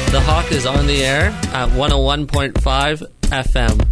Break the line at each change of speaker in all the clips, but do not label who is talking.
The Hawk is on the air at 101.5 FM.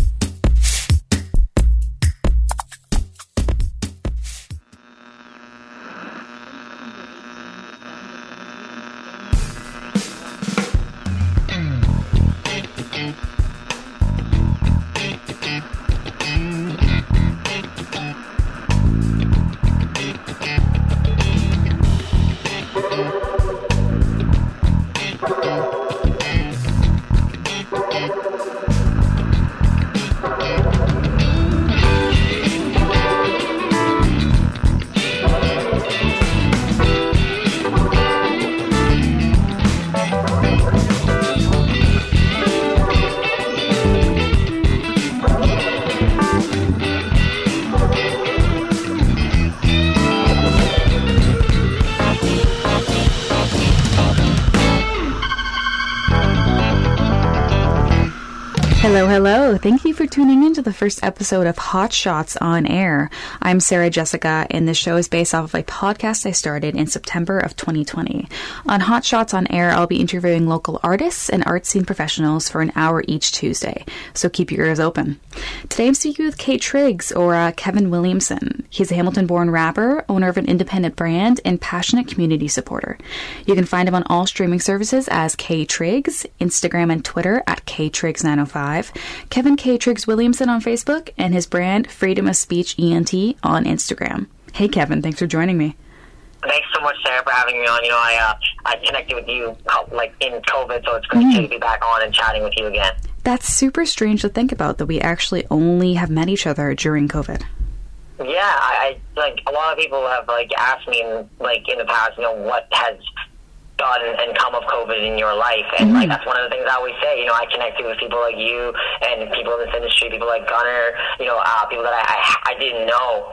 Hello. Thank you for tuning in to the first episode of Hot Shots on Air. I'm Sarah Jessica, and this show is based off of a podcast I started in September of 2020. On Hot Shots on Air, I'll be interviewing local artists and art scene professionals for an hour each Tuesday, so keep your ears open. Today I'm speaking with K Triggs, or Kevin Williamson. He's a Hamilton-born rapper, owner of an independent brand, and passionate community supporter. You can find him on all streaming services as K Triggs, Instagram and Twitter at KTriggs905, Kevin K. Triggs Williamson on Facebook, and his brand Freedom of Speech ENT on Instagram. Hey Kevin, thanks for joining me.
Thanks so much, Sarah, for having me on. You know, I connected with you like in COVID, so it's great to be back on and chatting with you again.
That's super strange to think about, that we actually only have met each other during COVID.
Yeah, I like a lot of people have like asked me like in the past, you know, what has done and come of COVID in your life, and like that's one of the things I always say. You know, I connected with people like you and people in this industry, people like Gunner, you know, people that I didn't know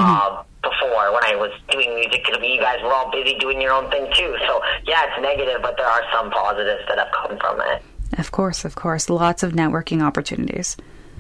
before when I was doing music, because you guys were all busy doing your own thing too. So yeah, it's negative, but there are some positives that have come from it.
Of course, lots of networking opportunities.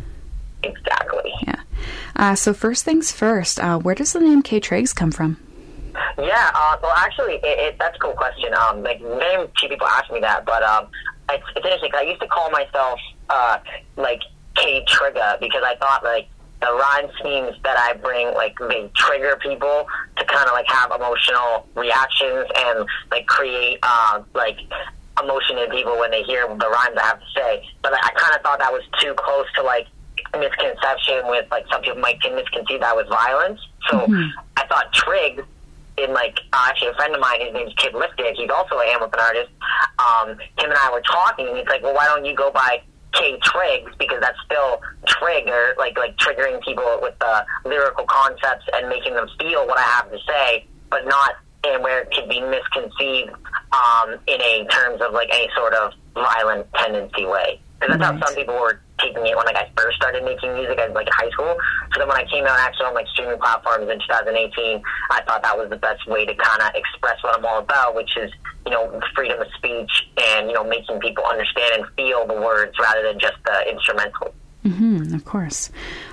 Exactly.
Yeah. So first things first, where does the name K Triggs come from?
Yeah, well, actually, that's a cool question. Like, very few people ask me that, but it's interesting, because I used to call myself, like, K-Trigger, because I thought, like, the rhyme schemes that I bring, like, they trigger people to kind of, like, have emotional reactions and, like, create, like, emotion in people when they hear the rhymes I have to say. But I kind of thought that was too close to, like, misconception with, like, some people might misconceive that was violence. So I thought Triggs, in like actually a friend of mine, his name's Kid Lifted, he's also a Hamilton artist. Him and I were talking, and he's like, well, why don't you go by K Triggs, because that's still trigger, like triggering people with the lyrical concepts and making them feel what I have to say, but not in where it could be misconceived in a terms of like any sort of violent tendency way. Because that's how some people were taking it when like I first started making music as like high school. So then when I came out actually on like streaming platforms in 2018, I thought that was the best way to kind of express what I'm all about, which is, you know, freedom of speech and, you know, making people understand and feel the words rather than just the instrumental.
Of course.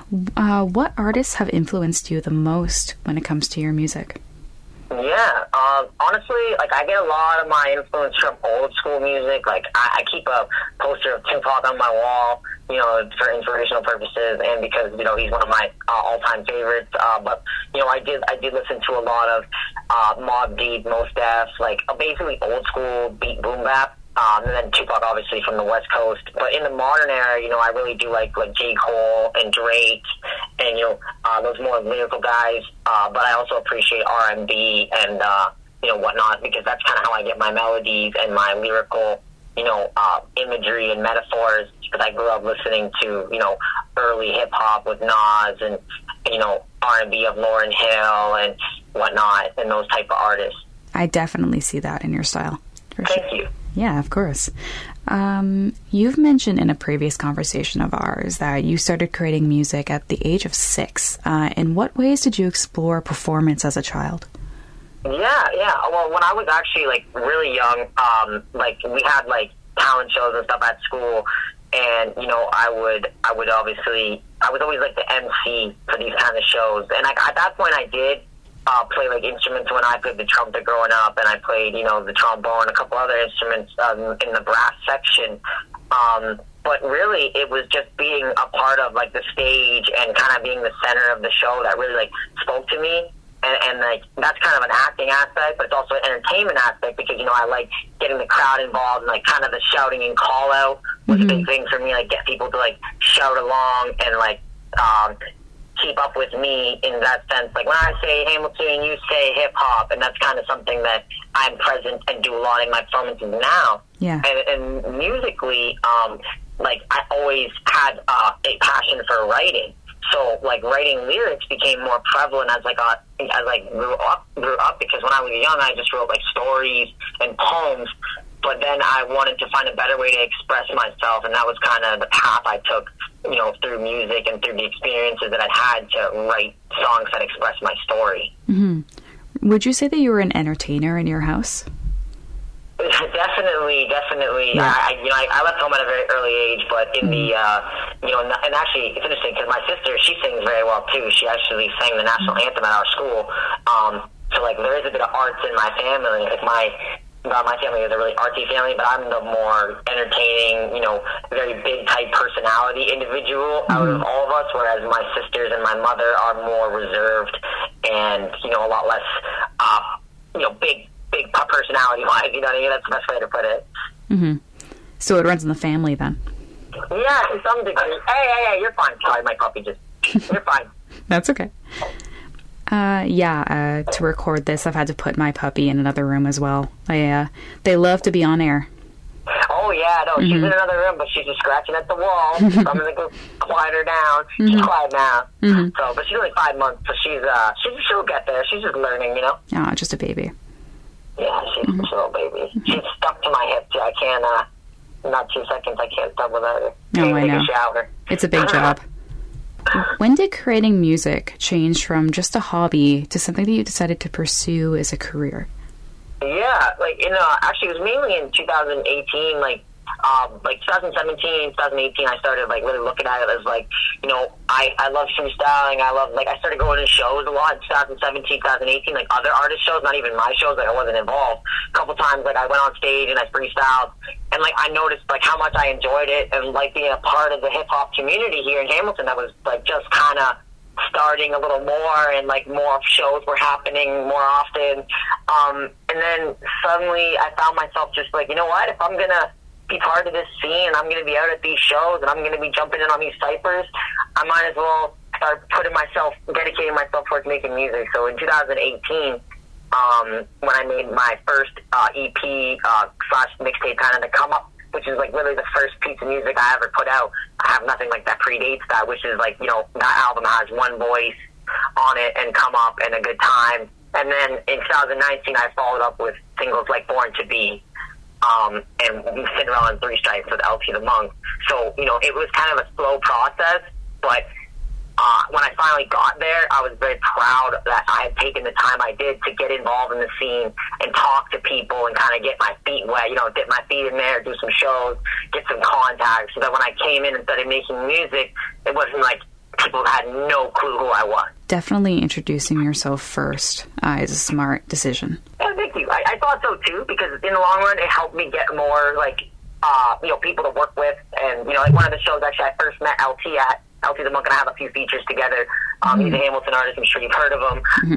What artists have influenced you the most when it comes to your music?
Yeah, honestly, like I get a lot of my influence from old school music. Like I keep a poster of Tupac on my wall, you know, for inspirational purposes, and because, you know, he's one of my all-time favorites. But you know, I did listen to a lot of Mobb Deep, Mos Def, like basically old school beat boom bap. And then Tupac, obviously, from the West Coast. But in the modern era, you know, I really do like J. Cole and Drake and, you know, those more lyrical guys. But I also appreciate R&B and, you know, whatnot, because that's kind of how I get my melodies and my lyrical, you know, imagery and metaphors, because I grew up listening to, you know, early hip-hop with Nas and, you know, R&B of Lauryn Hill and whatnot, and those type of artists.
I definitely see that in your style.
Thank you.
Yeah, of course. You've mentioned in a previous conversation of ours that you started creating music at the age of 6. In what ways did you explore performance as a child?
Yeah. Well, when I was actually like really young, like we had like talent shows and stuff at school, and you know, I was always like the MC for these kind of shows, and like at that point I did play like instruments when I played the trumpet growing up, and I played, you know, the trombone, a couple other instruments in the brass section. But really, it was just being a part of like the stage and kind of being the center of the show that really like spoke to me. And like that's kind of an acting aspect, but it's also an entertainment aspect because, you know, I like getting the crowd involved and like kind of the shouting and call out was a big thing for me. Like get people to like shout along and like keep up with me in that sense. Like when I say Hamilton, you say hip hop, and that's kind of something that I'm present and do a lot in my performances now.
Yeah.
And musically, like I always had a passion for writing. So, like, writing lyrics became more prevalent as I grew up, because when I was young, I just wrote, like, stories and poems, but then I wanted to find a better way to express myself, and that was kind of the path I took, you know, through music and through the experiences that I'd had to write songs that express my story.
Mm-hmm. Would you say that you were an entertainer in your house?
Definitely.
Yeah.
I left home at a very early age, but in the, you know, and actually it's interesting because my sister, she sings very well too. She actually sang the national anthem at our school. So like there is a bit of arts in my family. Like my family is a really artsy family, but I'm the more entertaining, you know, very big type personality individual out of all of us, whereas my sisters and my mother are more reserved and, you know, a lot less, you know, big personality-wise, you know what I mean? That's the best way to put it.
Mm-hmm. So it runs in the family, then?
Yeah, to some degree. Hey, you're fine. Sorry, my puppy just... You're fine.
That's okay. To record this, I've had to put my puppy in another room as well. They love to be on air.
Oh, yeah, no, she's in another room, but she's just scratching at the wall, so I'm going to go quiet her down. She's quiet now. So, but she's only 5 months, so she'll get there. She's just learning, you know?
Oh, just a baby.
Yeah, she's a little baby. She's stuck to my hip, too. I can't, not 2 seconds, I can't stop without her.
Oh, I know.
Take a shower.
It's a big job. When did creating music change from just a hobby to something that you decided to pursue as a career?
Yeah, like, you know, actually it was mainly in 2018, like 2017, 2018, I started, like, really looking at it as, like, you know, I love freestyling, I started going to shows a lot in 2017, 2018, like, other artist shows, not even my shows, like, I wasn't involved. A couple times, like, I went on stage and I freestyled, and, like, I noticed, like, how much I enjoyed it, and, like, being a part of the hip-hop community here in Hamilton that was, like, just kind of starting a little more, and like more shows were happening more often, and then suddenly I found myself just like, you know what, if I'm gonna be part of this scene and I'm gonna be out at these shows and I'm gonna be jumping in on these ciphers, I might as well start dedicating myself towards making music. So in 2018, when I made my first EP / mixtape, kind of the Come Up, which is like really the first piece of music I ever put out. I have nothing like that predates that, which is like, you know, that album has One Voice on it and Come Up and A Good Time. And then in 2019, I followed up with singles like Born to Be, and Cinderella and Three Stripes with LT the Monk. So, you know, it was kind of a slow process, but when I finally got there, I was very proud that I had taken the time I did to get involved in the scene and talk to people and kind of get my feet wet, you know, dip my feet in there, do some shows, get some contacts, so that when I came in and started making music, it wasn't like people had no clue who I was.
Definitely introducing yourself first is a smart decision.
Yeah, thank you. I thought so too, because in the long run, it helped me get more, like, you know, people to work with. And, you know, like one of the shows actually I first met LT at, LT the Monk and I have a few features together. He's a Hamilton artist. I'm sure you've heard of him.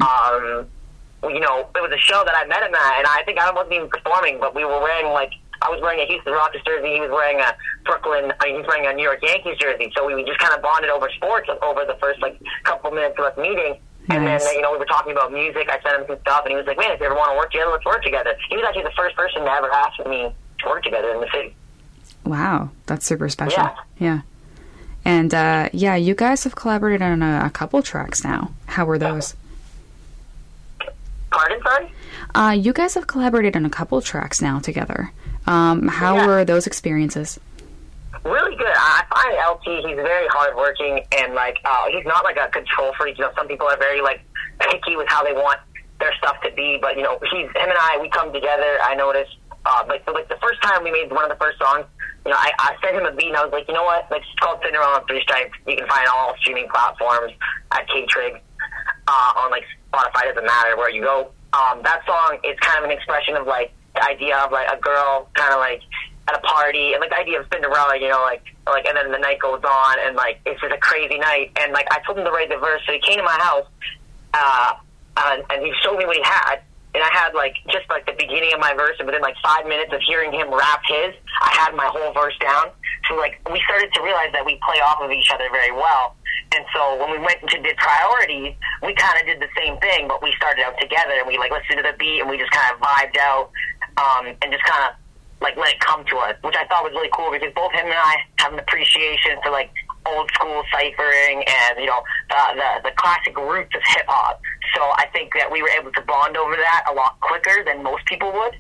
You know, it was a show that I met him at, and I think I wasn't even performing, but we were wearing, like, I was wearing a Houston Rockets jersey. He was wearing a he was wearing a New York Yankees jersey. So we just kind of bonded over sports over the first, like, couple minutes of us meeting. And then, you know, we were talking about music. I sent him some stuff, and he was like, man, if you ever want to work together, let's work together. He was actually the first person to ever ask me to work together in the city.
Wow, that's super special.
Yeah.
And, you guys have collaborated on a couple tracks now. How were those?
Pardon, sorry?
You guys have collaborated on a couple tracks now together. How were those experiences?
Really good. I find LT, he's very hardworking, and, like, he's not, like, a control freak. You know, some people are very, like, picky with how they want their stuff to be, but, you know, him and I, we come together, I noticed. Like the first time we made one of the first songs, you know, I sent him a beat and I was like, you know what? Like, it's called Cinderella and Three Stripes. You can find all streaming platforms at K-Trig. on like Spotify, doesn't matter where you go. That song is kind of an expression of like the idea of like a girl kind of like at a party, and like the idea of Cinderella, you know, like and then the night goes on, and like it's just a crazy night, and like I told him to write the verse, so he came to my house, and he showed me what he had, and I had like just like the beginning of my verse, and within like 5 minutes of hearing him rap his, I had my whole verse down. So like we started to realize that we play off of each other very well. And so when we went into did Priorities, we kind of did the same thing, but we started out together, and we like listened to the beat, and we just kind of vibed out, and just kind of like let it come to us, which I thought was really cool, because both him and I have an appreciation for like old school ciphering and, you know, the classic roots of hip hop. So I think that we were able to bond over that a lot quicker than most people would.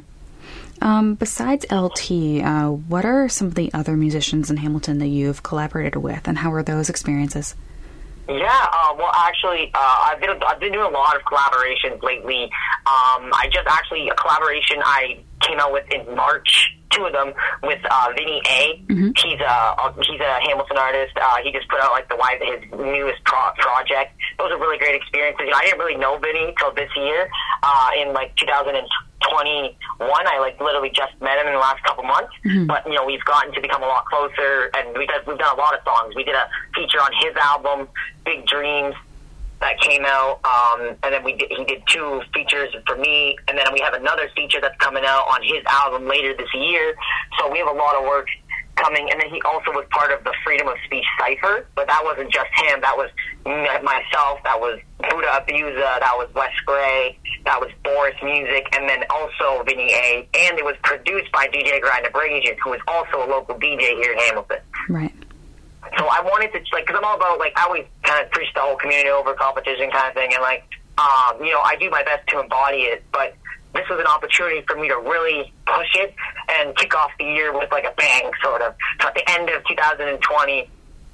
Mm-hmm. Besides LT, what are some of the other musicians in Hamilton that you've collaborated with, and how were those experiences?
Yeah, well, actually, I've been doing a lot of collaborations lately. I just actually a collaboration I came out with in March, 2 of them, with Vinny A. Mm-hmm. He's a Hamilton artist. He just put out like his newest project. Those are really great experiences. You know, I didn't really know Vinny till this year. In like 2021, I like literally just met him in the last couple months. Mm-hmm. But you know, we've gotten to become a lot closer, and we've done a lot of songs. We did a feature on his album, Big Dreams, that came out, and then he did 2 features for me, and then we have another feature that's coming out on his album later this year. So we have a lot of work coming, and then he also was part of the Freedom of Speech Cypher, but that wasn't just him. That was myself, that was Buddha Abusa, that was Wes Gray, that was Boris Music, and then also Vinny A. And it was produced by DJ Grind Abrasion, who is also a local DJ here in Hamilton.
Right.
So I wanted to, like, because I'm all about, like, I always kind of preach the whole community over competition kind of thing, and, like, you know, I do my best to embody it, but this was an opportunity for me to really push it and kick off the year with, like, a bang, sort of. So at the end of 2020,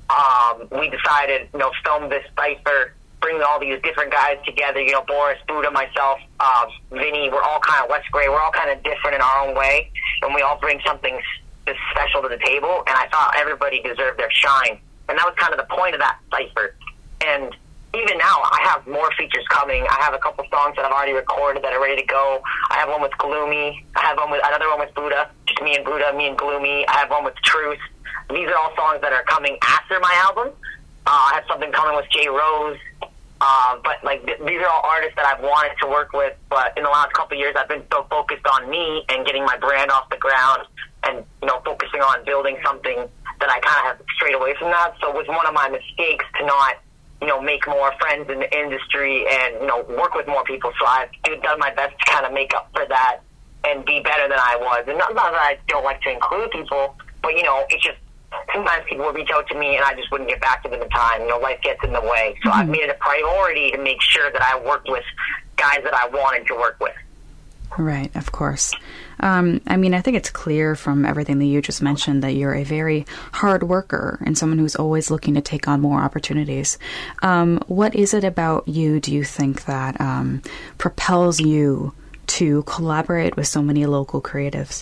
we decided, you know, film this cipher, bring all these different guys together, you know, Boris, Buddha, myself, Vinny, we're all kind of Wes Gray, we're all kind of different in our own way, and we all bring something special to the table, and I thought everybody deserved their shine, and that was kind of the point of that cipher. And even now, I have more features coming. I have a couple songs that I've already recorded that are ready to go. I have one with Gloomy. I have another one with Buddha, just me and Buddha, me and Gloomy. I have one with Truth. These are all songs that are coming after my album. I have something coming with Jay Rose. But like these are all artists that I've wanted to work with, but in the last couple of years I've been so focused on me and getting my brand off the ground, and you know, focusing on building something that I kind of have strayed away from that. So it was one of my mistakes to not, you know, make more friends in the industry and, you know, work with more people. So I've done my best to kind of make up for that and be better than I was. And not that I don't like to include people, but you know, it's just sometimes people will reach out to me and I just wouldn't get back to them in time. You know, life gets in the way. So I've made it a priority to make sure that I worked with guys that I wanted to work with.
Right, of course. I mean, I think it's clear from everything that you just mentioned that you're a very hard worker and someone who's always looking to take on more opportunities. What is it about you, do you think, that propels you to collaborate with so many local creatives?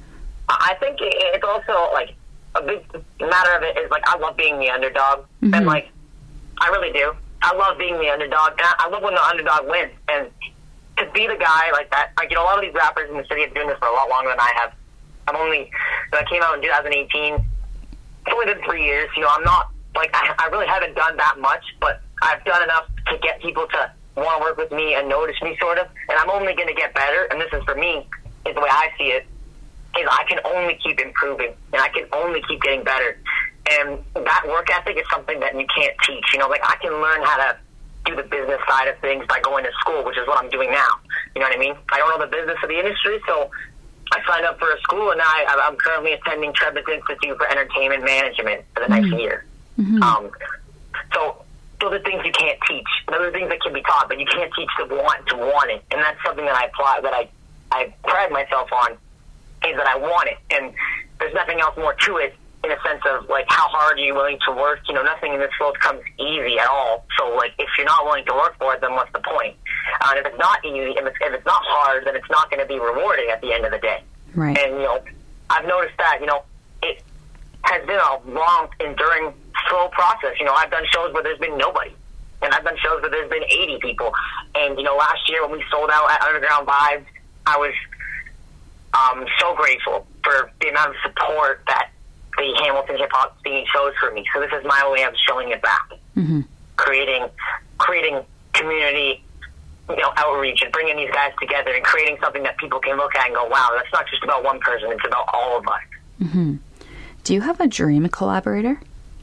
I
think it's also, like, a big matter of it is, like, I love being the underdog. Mm-hmm. And, like, I really do. I love being the underdog. And I love when the underdog wins. And to be the guy like that, like, you know, a lot of these rappers in the city have been doing this for a lot longer than I have. I came out in 2018. It's only been 3 years. You know, I'm not, like, I really haven't done that much, but I've done enough to get people to want to work with me and notice me, sort of. And I'm only going to get better. And this is, for me, is the way I see it, is I can only keep improving, and I can only keep getting better. And that work ethic is something that you can't teach. You know, like, I can learn how to do the business side of things by going to school, which is what I'm doing now. You know what I mean? I don't know the business of the industry, so I signed up for a school, and I'm currently attending Trebas Institute for Entertainment Management for the next year. Mm-hmm. So those are things you can't teach. Those are things that can be taught, but you can't teach the want it. And that's something that I pride myself on, is that I want it. And there's nothing else more to it, in a sense of, like, how hard are you willing to work? You know, nothing in this world comes easy at all. So, like, if you're not willing to work for it, then what's the point? And if it's not easy, if it's not hard, then it's not going to be rewarding at the end of the day.
Right.
And, you know, I've noticed that, you know, it has been a long, enduring, slow process. You know, I've done shows where there's been nobody. And I've done shows where there's been 80 people. And, you know, last year when we sold out at Underground Vibes, I was so grateful for the amount of support that the Hamilton hip-hop scene shows for me. So this is my way of showing it back.
Mm-hmm.
Creating community, you know, outreach and bringing these guys together and creating something that people can look at and go, wow, that's not just about one person, it's about all of us.
Mm-hmm. Do you have a dream collaborator?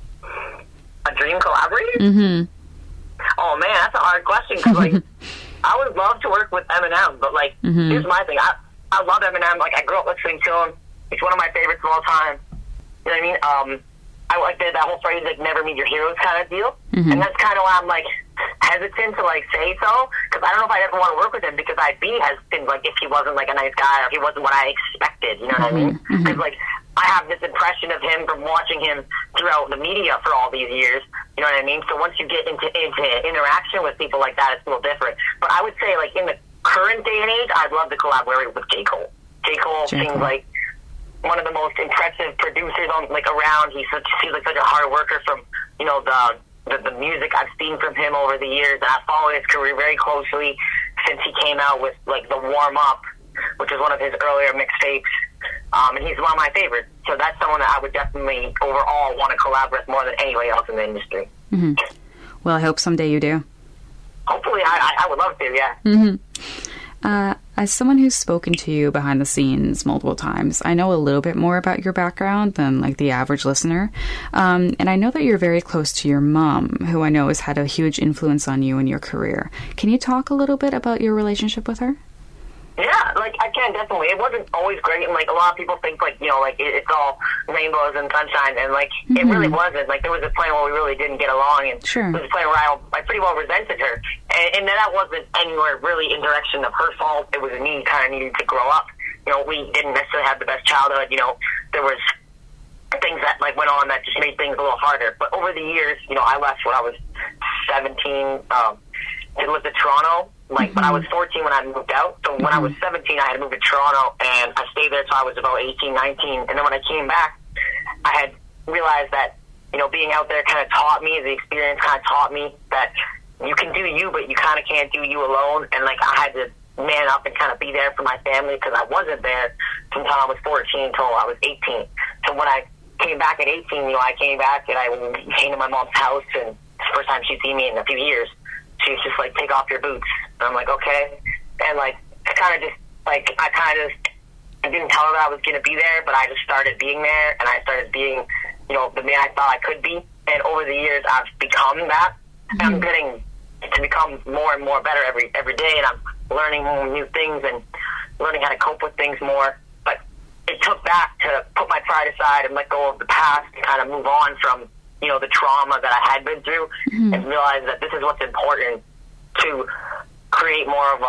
A dream collaborator?
Mm-hmm.
Oh, man, that's a hard question. Cause, like, I would love to work with Eminem, but, like, here's my thing. I love Eminem. Like, I grew up listening to him. He's one of my favorites of all time. You know what I mean? I like that whole phrase, like, never meet your heroes kind of deal. And that's kind of why I'm, like, hesitant to, like, say so. Because I don't know if I'd ever want to work with him because I'd be hesitant, like, if he wasn't, like, a nice guy or if he wasn't what I expected. You know what I mean? Because, like, I have this impression of him from watching him throughout the media for all these years. You know what I mean? So once you get into interaction with people like that, it's a little different. But I would say, like, in the current day and age, I'd love to collaborate with J. Cole. J. Cole seems like one of the most impressive producers on, like, around. He seems like such a hard worker from, you know, the music I've seen from him over the years. And I've followed his career very closely since he came out with, like, The Warm Up, which is one of his earlier mixtapes. And he's one of my favorites. So that's someone that I would definitely overall want to collaborate more than anybody else in the industry.
Mm-hmm. Well, I hope someday you do.
Hopefully, I would love to, yeah.
As someone who's spoken to you behind the scenes multiple times, I know a little bit more about your background than, like, the average listener. And I know that you're very close to your mom, who I know has had a huge influence on you in your career. Can you talk a little bit about your relationship with her?
Yeah, like, I can, definitely. It wasn't always great, and, like, a lot of people think, like, you know, like, it's all rainbows and sunshine, and, like, it really wasn't. Like, there was a point where we really didn't get along, and there was a point where I pretty well resented her, and that wasn't anywhere really in direction of her fault. It was me kind of needing to grow up. You know, we didn't necessarily have the best childhood. You know, there was things that, like, went on that just made things a little harder. But over the years, you know, I left when I was 17 to live in Toronto. Like, but I was 14 when I moved out. So when I was 17, I had moved to Toronto, and I stayed there till I was about 18, 19. And then when I came back, I had realized that, you know, being out there kind of taught me, the experience kind of taught me that you can do you, but you kind of can't do you alone. And, like, I had to man up and kind of be there for my family because I wasn't there from the time I was 14 until I was 18. So when I came back at 18, you know, I came back and I came to my mom's house, and it's the first time she'd seen me in a few years. She was just like, take off your boots. And I'm like, okay. And, like, I didn't tell her that I was going to be there, but I just started being there, and I started being, you know, the man I thought I could be. And over the years, I've become that. And I'm getting to become more and more better every day, and I'm learning new things and learning how to cope with things more. But it took that to put my pride aside and let go of the past and kind of move on from, you know, the trauma that I had been through and realize that this is what's important to create more of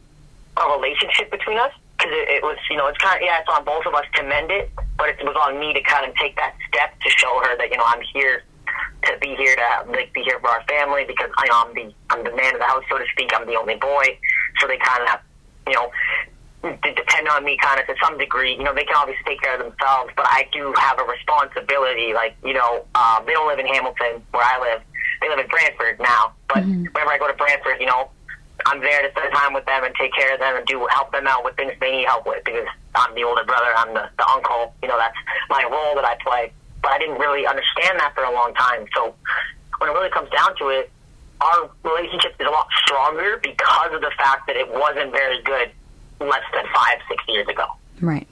a relationship between us. Because it was, you know, it's kind of, it's on both of us to mend it, but it was on me to kind of take that step to show her that, you know, I'm here to be here to, like, be here for our family because, you know, I'm the man of the house, so to speak. I'm the only boy. So they kind of, you know, depend on me kind of to some degree. You know, they can obviously take care of themselves, but I do have a responsibility. Like, you know, they don't live in Hamilton where I live. They live in Brantford now. But whenever I go to Brantford, you know, I'm there to spend time with them and take care of them and help them out with things they need help with because I'm the older brother, I'm the uncle. You know, that's my role that I play. But I didn't really understand that for a long time. So when it really comes down to it, our relationship is a lot stronger because of the fact that it wasn't very good less than 5-6 years ago.
Right.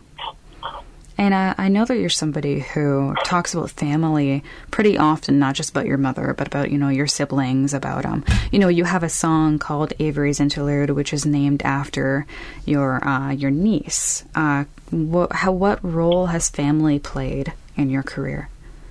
And I know that you're somebody who talks about family pretty often, not just about your mother, but about, you know, your siblings, about, you know, you have a song called Avery's Interlude, which is named after your niece. What role has family played in your career?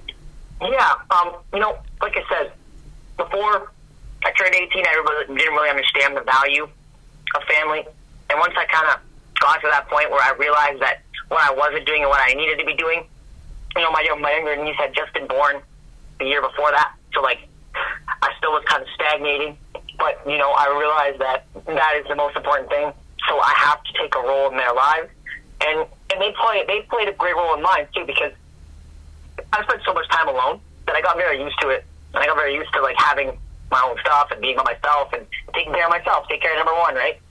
Yeah, you know, like I said, before I turned 18, I didn't really understand the value of family. And once I kind of got to that point where I realized that what I wasn't doing and what I needed to be doing, you know, my younger niece had just been born the year before that. So, like, I still was kind of stagnating. But, you know, I realized that that is the most important thing. So I have to take a role in their lives. And they played a great role in mine, too, because I spent so much time alone that I got very used to it. And I got very used to, like, having my own stuff and being by myself and taking care of myself, take care of number one, right?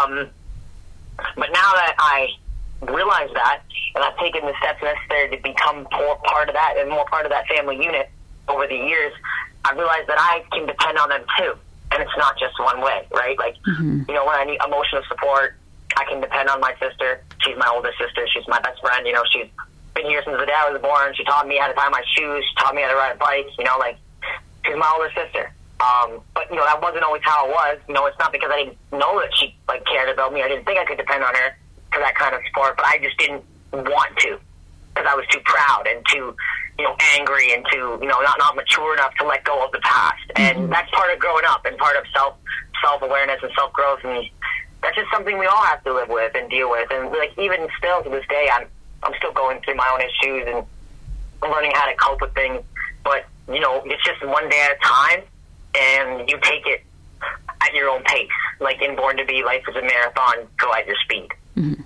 But now that I realize that, and I've taken the steps necessary to become more part of that and more part of that family unit over the years, I realized that I can depend on them too. And it's not just one way, right? Like, you know, when I need emotional support, I can depend on my sister. She's my older sister. She's my best friend. You know, she's been here since the day I was born. She taught me how to tie my shoes. She taught me how to ride a bike. You know, like, she's my older sister. But, you know, that wasn't always how it was. You know, it's not because I didn't know that she, like, cared about me. I didn't think I could depend on her for that kind of support, but I just didn't want to because I was too proud and too, you know, angry and too, you know, not mature enough to let go of the past. And that's part of growing up and part of self-awareness and self-growth. And that's just something we all have to live with and deal with. And, like, even still to this day, I'm still going through my own issues and learning how to cope with things. But, you know, it's just one day at a time, and you take it at your own pace. Like in Born to Be, life is a marathon, go at your speed.
Mm-hmm.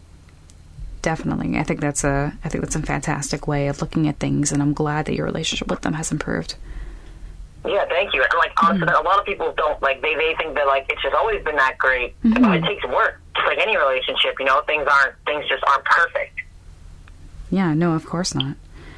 Definitely. I think that's a fantastic way of looking at things, and I'm glad that your relationship with them has improved.
Yeah, thank you. And, like, honestly, a lot of people don't, like, they think that, like, it's just always been that great. But it takes work. Just like any relationship, you know, things just aren't perfect.
Yeah, no, of course not.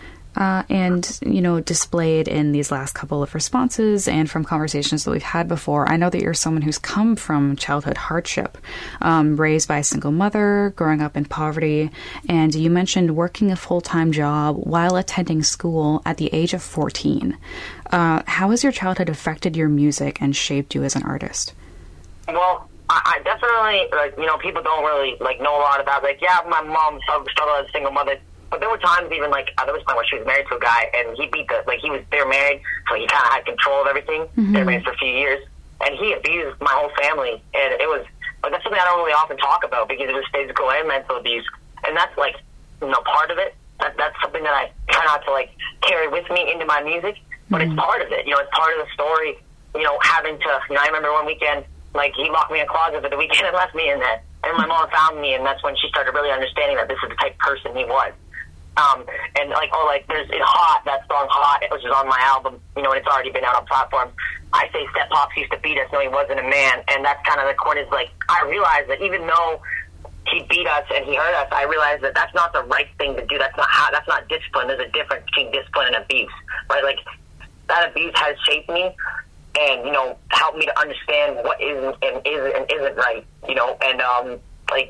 And, you know, displayed in these last couple of responses and from conversations that we've had before, I know that you're someone who's come from childhood hardship, raised by a single mother, growing up in poverty, and you mentioned working a full-time job while attending school at the age of 14. How has your childhood affected your music and shaped you as an artist?
Well, I definitely, like, you know, people don't really, like, know a lot about, like, yeah, my mom struggled as a single mother. But there were times even, like, there was a point where she was married to a guy, and he beat they were married, so he kind of had control of everything. They were married for a few years, and he abused my whole family, and it was, like, that's something I don't really often talk about, because it was physical and mental abuse, and that's, like, you know, part of it. That's something that I try not to, like, carry with me into my music, but it's part of it, you know, it's part of the story, you know, having to, you know, I remember one weekend, like, he locked me in a closet for the weekend and left me in there, and my mom found me, and that's when she started really understanding that this is the type of person he was. And, like, there's in Hot, that song Hot, which is on my album, you know, and it's already been out on platforms. I say Step Pops used to beat us, no, he wasn't a man, and that's kind of the quote is, like, I realized that even though he beat us and he hurt us, I realized that that's not the right thing to do. That's not discipline. There's a difference between discipline and abuse, right? Like, that abuse has shaped me and, you know, helped me to understand what isn't right, you know, and, like,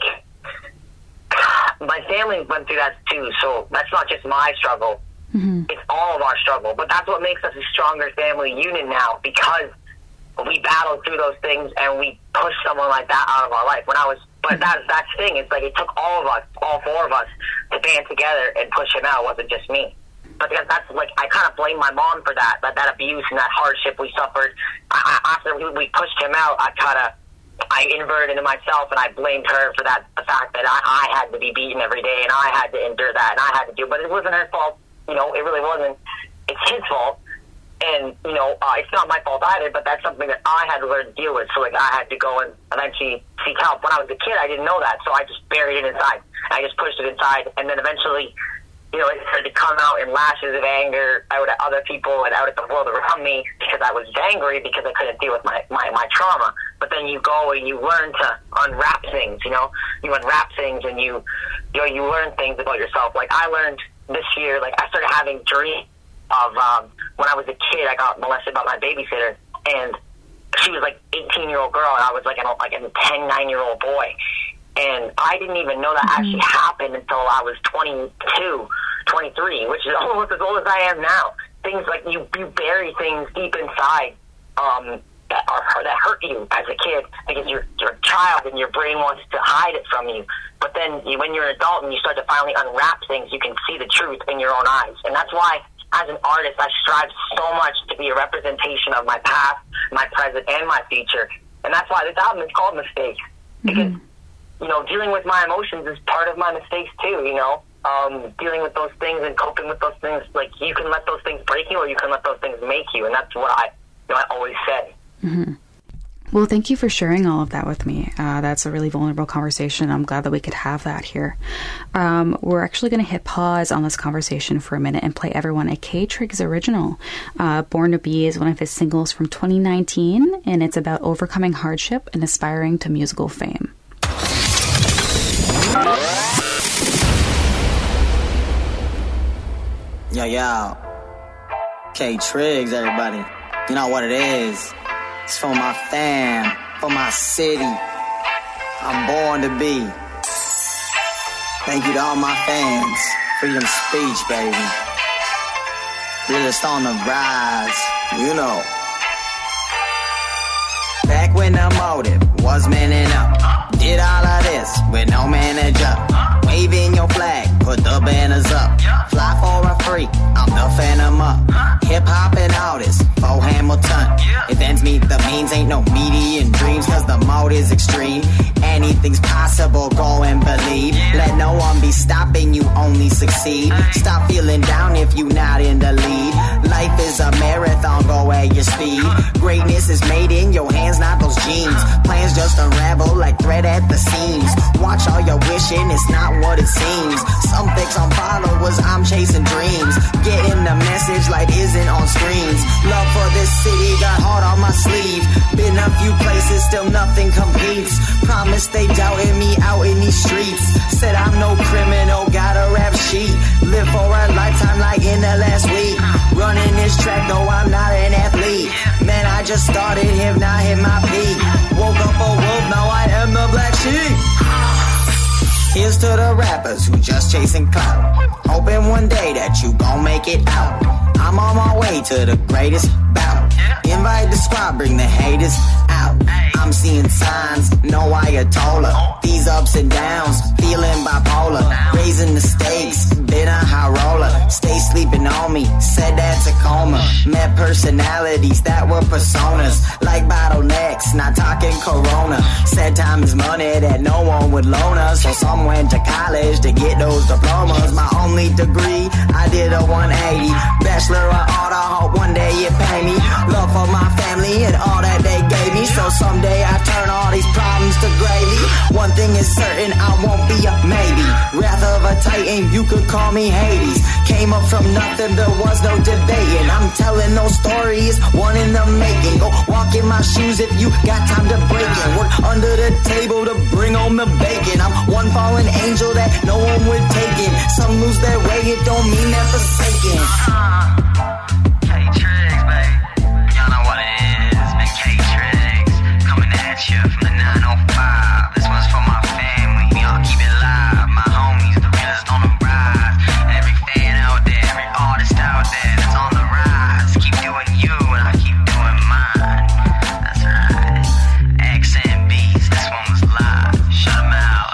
my family went through that too, so that's not just my struggle. It's all of our struggle. But that's what makes us a stronger family unit now, because we battled through those things and we pushed someone like that out of our life. But that's the thing. It's like it took all of us, all four of us, to band together and push him out. It wasn't just me. But that's, like, I kind of blame my mom for that abuse and that hardship we suffered. After we pushed him out, I inverted into myself, and I blamed her for that, the fact that I had to be beaten every day, and I had to endure that, and I had to do it. But it wasn't her fault. You know, it really wasn't. It's his fault. And, you know, it's not my fault either, but that's something that I had to learn to deal with. So, like, I had to go and eventually seek help. When I was a kid, I didn't know that, so I just buried it inside. I just pushed it inside, and then eventually, you know, it started to come out in lashes of anger out at other people and out at the world around me, because I was angry because I couldn't deal with my trauma. But then you go and you learn to unwrap things, you know? You unwrap things and you learn things about yourself. Like, I learned this year, like, I started having dreams of, when I was a kid, I got molested by my babysitter, and she was, like, 18-year-old girl, and I was, like, a 9-year-old boy. And I didn't even know that actually happened until I was 22, 23, which is almost as old as I am now. Things like you bury things deep inside that hurt you as a kid, because you're a child and your brain wants to hide it from you. But then when you're an adult and you start to finally unwrap things, you can see the truth in your own eyes. And that's why, as an artist, I strive so much to be a representation of my past, my present, and my future. And that's why this album is called Mistakes. Because, you know, dealing with my emotions is part of my mistakes too, you know? Dealing with those things and coping with those things, like, you can let those things break you or you can let those things make you, and that's what I always say.
Well, thank you for sharing all of that with me. That's a really vulnerable conversation. I'm glad that we could have that here. We're actually going to hit pause on this conversation for a minute and play everyone a K-Triggs original. Born to Be is one of his singles from 2019, and it's about overcoming hardship and aspiring to musical fame.
Yo, K-Triggs, everybody. You know what it is. It's for my fam, for my city. I'm born to be. Thank you to all my fans. Freedom speech, baby. Realist on the rise, you know. Back when the motive was manning up. Did all of this with no manager. Waving your flag, put the banners up. Fly for a freak, I'm the phantom up. Hip-hop and artists, for Hamilton. If ends meet the means, ain't no median dreams, cause the mode is extreme. Anything's possible, go and believe. Let no one be stopping you, only succeed. Stop feeling down if you not in the lead. Life is a marathon, go at your speed. Greatness is made in your hands, not those jeans. Plans just unravel like thread at the seams. Watch all your wishing, it's not what it seems. Some fix on followers, I'm chasing dreams. Getting the message like isn't on screens. Love for this city, got heart on my sleeve. Been a few places, still nothing competes. Promise they doubted me out in these streets. Said I'm no criminal, got a rap sheet. Live for a lifetime like in the last week. Running this track, though I'm not an athlete. Man, I just started, have not hit my peak. Woke up a wolf, now I am the black sheep. Here's to the rappers who just chasing clout. Hoping one day that you gon' make it out. I'm on my way to the greatest bout. Invite the squad, bring the haters out. I'm seeing signs, no Ayatollah. These ups and downs, feeling bipolar. Raising the stakes, been a high roller. Stay sleeping on me, said that's a coma. Met personalities that were personas. Like bottlenecks, not talking corona. Said time is money that no one would loan us. So some went to college to get those diplomas. My only degree, I did a 180. Bachelor of art, I hope one day it pay me. Love for my family and all that they gave me. So someday I turn all these problems to gravy. One thing is certain, I won't be a maybe. Wrath of a titan, you could call me Hades. Came up from nothing, there was no debating. I'm telling those stories, one in the making. Go walk in my shoes if you got time to break it. Work under the table to bring home the bacon. I'm one fallen angel that no one would take it. Some lose their way, it don't mean they're forsaken.
K-Triggs, baby. Y'all know what it is. Been K-Triggs coming at you from the 905. This one's for my family. We all keep it live. My homies, the realest on the rise. Every fan out there, every artist out there that's on the rise. Keep doing you and I keep doing mine. That's right. X and B's, this one was live. Shut 'em out.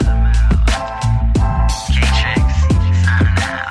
K-Triggs, signing out.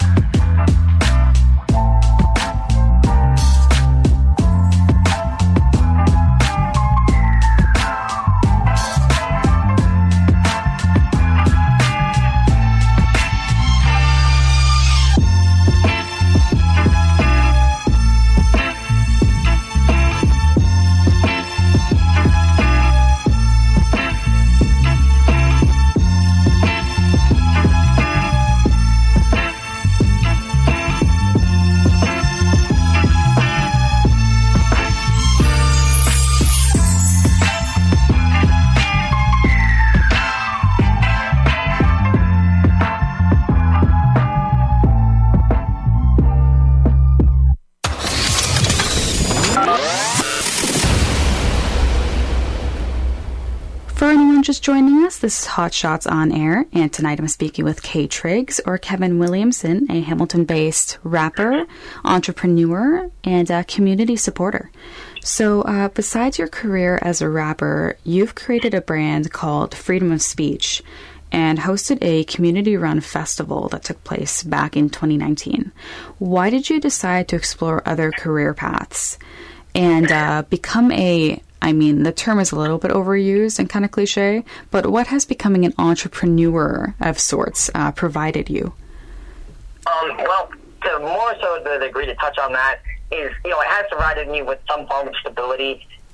For anyone just joining us, this is Hot Shots on Air, and tonight I'm speaking with K-Triggs, or Kevin Williamson, a Hamilton-based rapper, entrepreneur, and a community supporter. So, besides your career as a rapper, you've created a brand called Freedom of Speech and hosted a community-run festival that took place back in 2019. Why did you decide to explore other career paths and become a... I mean, the term is a little bit overused and kind of cliche, but what has becoming an entrepreneur of sorts provided you?
Well, to more so the degree to touch on that is, it has provided me with some form of stability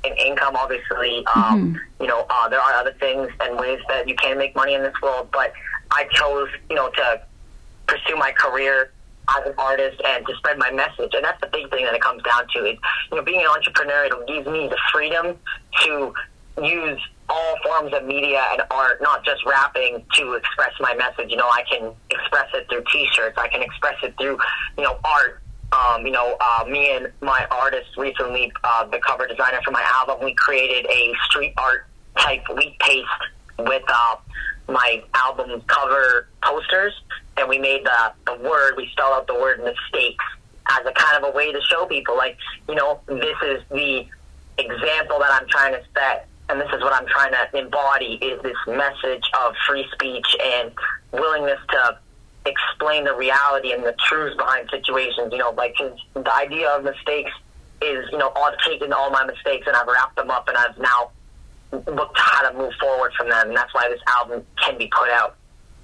an income, obviously. You know, there are other things and ways that you can make money in this world, but I chose, you know, to pursue my career as an artist and to spread my message. And that's the big thing that it comes down to is, you know, being an entrepreneur, it gives me the freedom to use all forms of media and art, not just rapping, to express my message. You know, I can express it through T-shirts. I can express it through, you know, art. Me and my artist recently, the cover designer for my album, we created a street art type wheat paste with my album cover posters, and we made we spelled out the word mistakes as a kind of a way to show people, like, you know, this is the example that I'm trying to set, and this is what I'm trying to embody, is this message of free speech and willingness to explain the reality and the truths behind situations. You know, like, 'cause the idea of mistakes is, you know, I've taken all my mistakes and I've wrapped them up and I've now looked how to move forward from them, and that's why this album can be put out.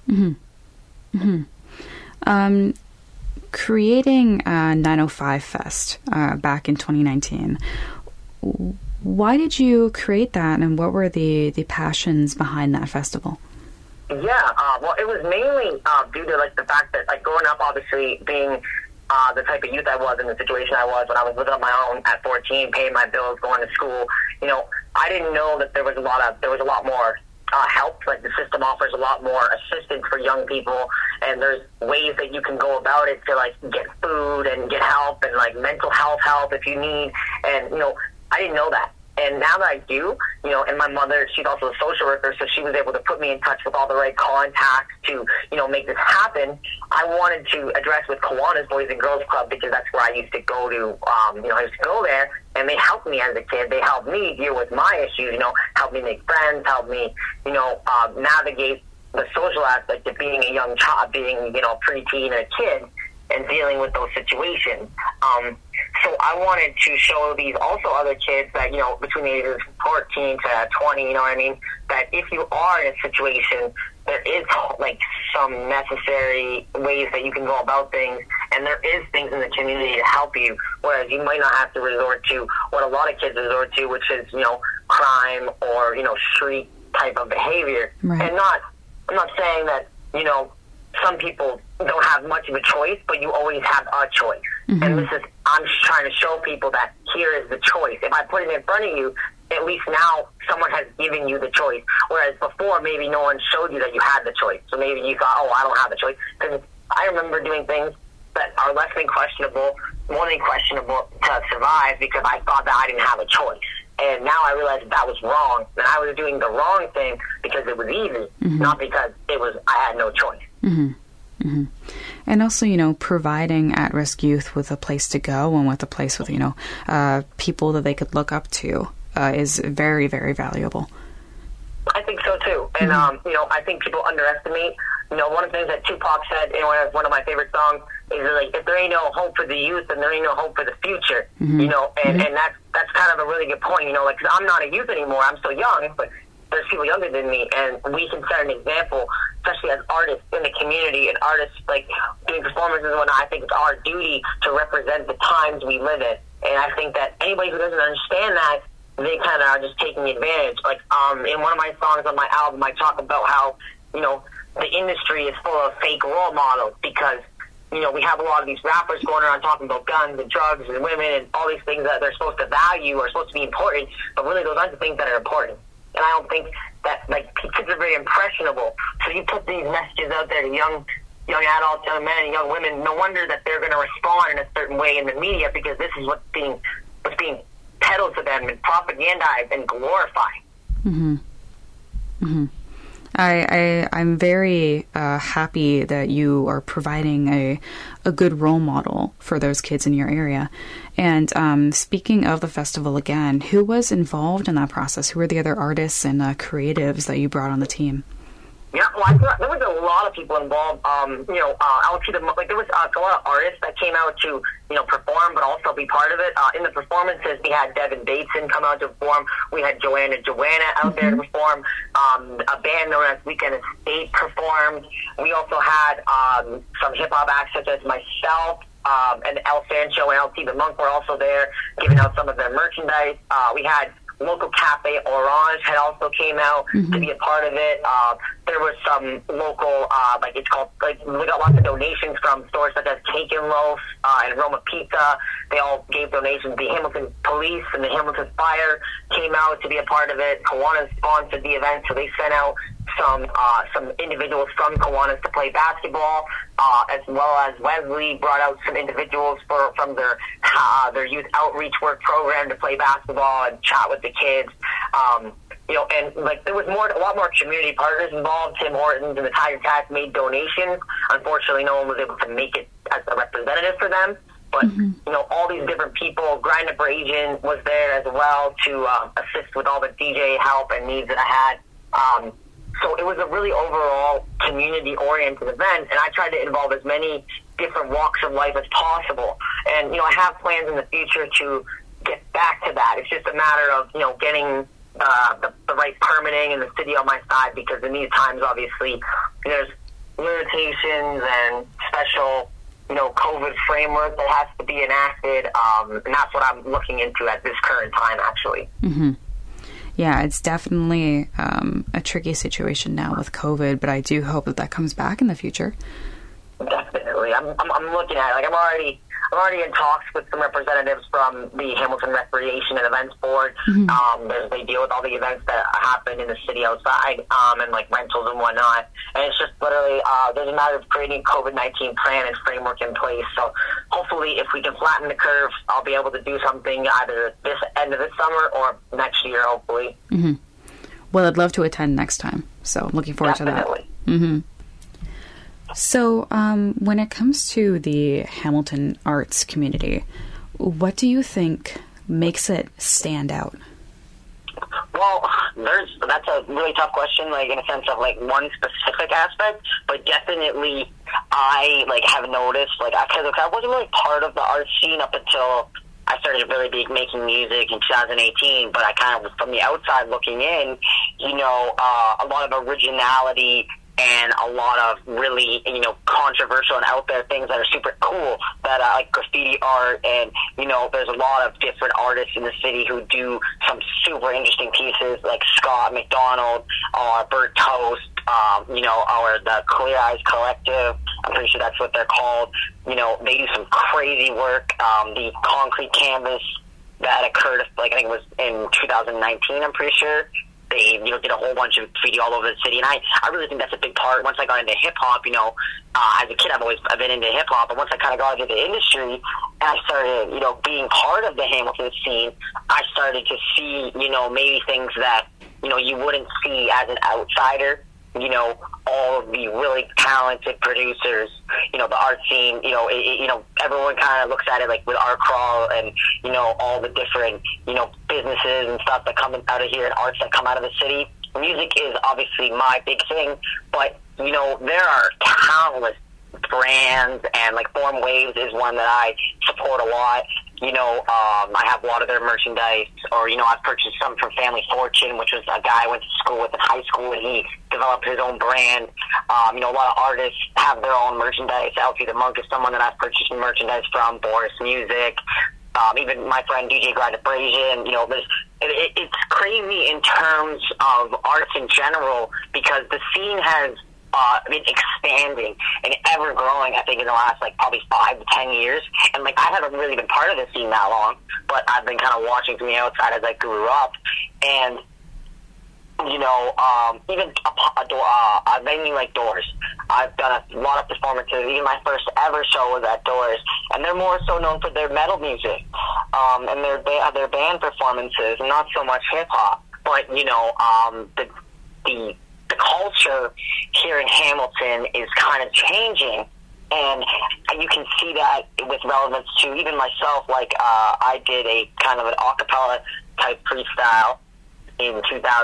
Creating 905 Fest back in 2019, why did you create that, and what were the passions behind that festival?
Yeah, well, it was mainly due to, like, the fact that, like, growing up, obviously, being the type of youth I was in the situation I was when I was living on my own at 14, paying my bills, going to school, you know, I didn't know that there was a lot more help. Like, the system offers a lot more assistance for young people, and there's ways that you can go about it to, like, get food and get help and, like, mental health help if you need. And, you know, I didn't know that. And now that I do, you know, and my mother, she's also a social worker, so she was able to put me in touch with all the right contacts to, you know, make this happen. I wanted to address with Kiwanis Boys and Girls Club, because that's where I used to go to, you know, I used to go there, and they helped me as a kid. They helped me deal with my issues, you know, helped me make friends, helped me, you know, navigate the social aspect of being a young child, being, you know, preteen and a kid, and dealing with those situations. So I wanted to show these also other kids that, you know, between the ages of 14 to 20, you know what I mean, that if you are in a situation, there is, like, some necessary ways that you can go about things, and there is things in the community to help you, whereas you might not have to resort to what a lot of kids resort to, which is, you know, crime or, you know, street type of behavior.
Right.
And I'm not saying that, you know, some people don't have much of a choice, but you always have a choice. And I'm just trying to show people that here is the choice. If I put it in front of you, at least now someone has given you the choice. Whereas before, maybe no one showed you that you had the choice. So maybe you thought, oh, I don't have a choice. Because I remember doing things that are less than questionable, more than questionable to survive, because I thought that I didn't have a choice. And now I realized that was wrong. And I was doing the wrong thing because it was easy, not because I had no choice.
And also, you know, providing at-risk youth with a place to go and with a place with, you know, people that they could look up to is very, very valuable.
I think so too. And, you know, I think people underestimate, you know, one of the things that Tupac said in one of my favorite songs is, like, if there ain't no hope for the youth, then there ain't no hope for the future, you know, and that's kind of a really good point, you know, like, 'cause I'm not a youth anymore, I'm still young, but there's people younger than me, and we can set an example, especially as artists in the community, and artists, like, doing performances and whatnot. I think it's our duty to represent the times we live in, and I think that anybody who doesn't understand that, they kind of are just taking advantage. Like, in one of my songs on my album, I talk about how, you know, the industry is full of fake role models, because, you know, we have a lot of these rappers going around talking about guns and drugs and women and all these things that they're supposed to value or supposed to be important, but really those aren't the things that are important. And I don't think that, like, kids are very impressionable. So you put these messages out there to young adults, young men, and young women. No wonder that they're going to respond in a certain way in the media, because this is what's being peddled to them and propagandized and glorified.
I'm very happy that you are providing a good role model for those kids in your area. And speaking of the festival again, who was involved in that process? Who were the other artists and creatives that you brought on the team?
Yeah, well, I thought there was a lot of people involved. You know, I would see there was a lot of artists that came out to, you know, perform, but also be part of it. In the performances, we had Devin Bateson come out to perform. We had Joanna out there to perform. A band known as Weekend Estate performed. We also had some hip hop acts such as myself. And El Sancho and LT the Monk were also there, giving out some of their merchandise. We had local cafe Orange had also came out to be a part of it. There was some local, it's called, we got lots of donations from stores such as Cake and Loaf and Roma Pizza. They all gave donations. The Hamilton Police and the Hamilton Fire came out to be a part of it. Kiwanis sponsored the event, so they sent out some individuals from Kiwanis to play basketball, as well as Wesley brought out some individuals from their youth outreach work program to play basketball and chat with the kids. And there was a lot more community partners involved. Tim Hortons and the Tiger Cats made donations. Unfortunately, no one was able to make it as a representative for them. But, all these different people, Grind Abrasion was there as well to assist with all the DJ help and needs that I had. So it was a really overall community-oriented event, and I tried to involve as many different walks of life as possible. And, I have plans in the future to get back to that. It's just a matter of, getting the right permitting and the city on my side, because in these times, obviously, there's limitations and special, COVID framework that has to be enacted, and that's what I'm looking into at this current time, actually.
Yeah, it's definitely a tricky situation now with COVID, but I do hope that comes back in the future.
Definitely. I'm looking at it. I'm already in talks with some representatives from the Hamilton Recreation and Events Board. They deal with all the events that happen in the city outside, and rentals and whatnot. And it's just literally, there's a matter of creating a COVID-19 plan and framework in place. So hopefully, if we can flatten the curve, I'll be able to do something either this end of this summer or next year, hopefully.
Well, I'd love to attend next time. So looking forward to that. So, when it comes to the Hamilton arts community, what do you think makes it stand out?
Well, that's a really tough question, in a sense of one specific aspect, but definitely I have noticed because I wasn't really part of the art scene up until I started really making music in 2018, but I kind of, from the outside looking in, a lot of originality and a lot of really, controversial and out there things that are super cool, that like graffiti art, and, there's a lot of different artists in the city who do some super interesting pieces, like Scott McDonald, or Bert Toast, or the Clear Eyes Collective. I'm pretty sure that's what they're called. They do some crazy work. The Concrete Canvas that occurred, I think it was in 2019, I'm pretty sure. They, did a whole bunch of graffiti all over the city, and I really think that's a big part. Once I got into hip-hop, as a kid, I've been into hip-hop, but once I kind of got into the industry, and I started, being part of the Hamilton scene, I started to see, maybe things that, you wouldn't see as an outsider. All of the really talented producers, the art scene, everyone kind of looks at it with Art Crawl and, all the different, businesses and stuff that come out of here and arts that come out of the city. Music is obviously my big thing, but, there are countless brands, and Form Waves is one that I support a lot. I have a lot of their merchandise, or, I've purchased some from Family Fortune, which was a guy I went to school with in high school, and he developed his own brand. A lot of artists have their own merchandise. Alfie the Monk is someone that I've purchased merchandise from, Boris Music, even my friend DJ Grind Abrasion. It's crazy in terms of arts in general, because the scene has been expanding and ever growing, I think, in the last probably 5 to 10 years. And I haven't really been part of the scene that long, but I've been kind of watching from the outside as I grew up. And even a venue like Doors, I've done a lot of performances. Even my first ever show was at Doors, and they're more so known for their metal music, and their band performances, and not so much hip hop. But the culture here in Hamilton is kind of changing, and you can see that with relevance to even myself. I did a kind of an a cappella type freestyle in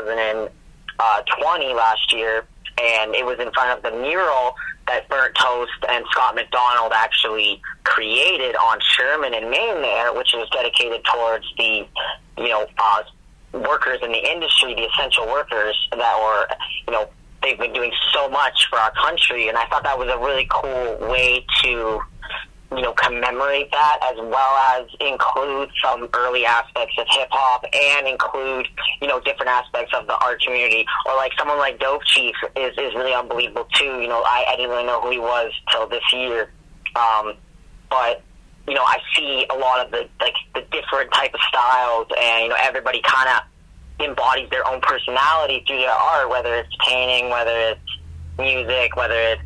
2020 last year, and it was in front of the mural that Bert Toast and Scott McDonald actually created on Sherman and Main there, which is dedicated towards the, workers in the industry, the essential workers that were, they've been doing so much for our country. And I thought that was a really cool way to, commemorate that, as well as include some early aspects of hip-hop and include, different aspects of the art community. Or like someone like Dope Chief is really unbelievable too. I didn't really know who he was till this year. But I see a lot of the different type of styles, and, everybody kind of embodies their own personality through their art, whether it's painting, whether it's music, whether it's,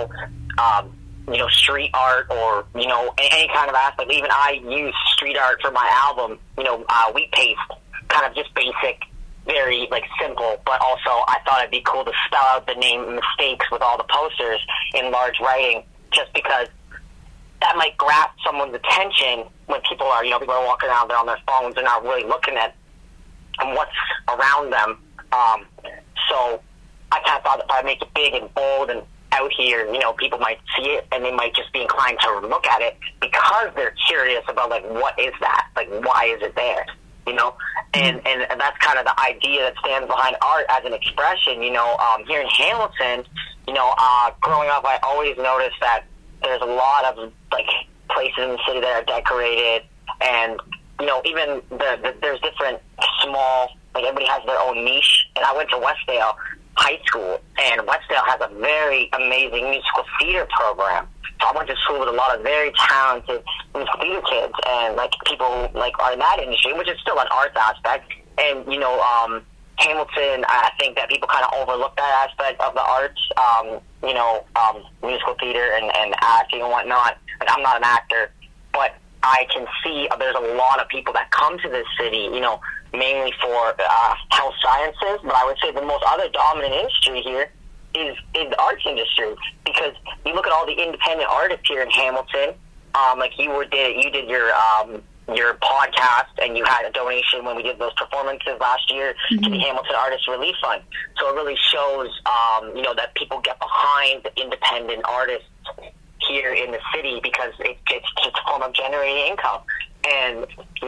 street art, or, any kind of aspect. Even I use street art for my album, Wheat Paste, kind of just basic, very, simple, but also I thought it'd be cool to spell out the name Mistakes with all the posters in large writing, just because that might grasp someone's attention when people are, people are walking around there on their phones and not really looking at what's around them. So I kind of thought if I make it big and bold and out here, people might see it and they might just be inclined to look at it because they're curious about, what is that? Why is it there? And that's kind of the idea that stands behind art as an expression. Here in Hamilton, growing up, I always noticed that there's a lot of, places in the city that are decorated, and, even there's different small, everybody has their own niche. And I went to Westdale High School, and Westdale has a very amazing musical theater program. So I went to school with a lot of very talented musical theater kids, and people are in that industry, which is still an arts aspect. And Hamilton, I think that people kind of overlook that aspect of the arts, musical theater and acting and whatnot. I'm not an actor, but I can see there's a lot of people that come to this city, mainly for health sciences, but I would say the most other dominant industry here is the arts industry, because you look at all the independent artists here in Hamilton. You did your podcast, and you had a donation when we did those performances last year to the Hamilton Artists Relief Fund. So it really shows, that people get behind the independent artists here in the city, because it's a form of generating income. And,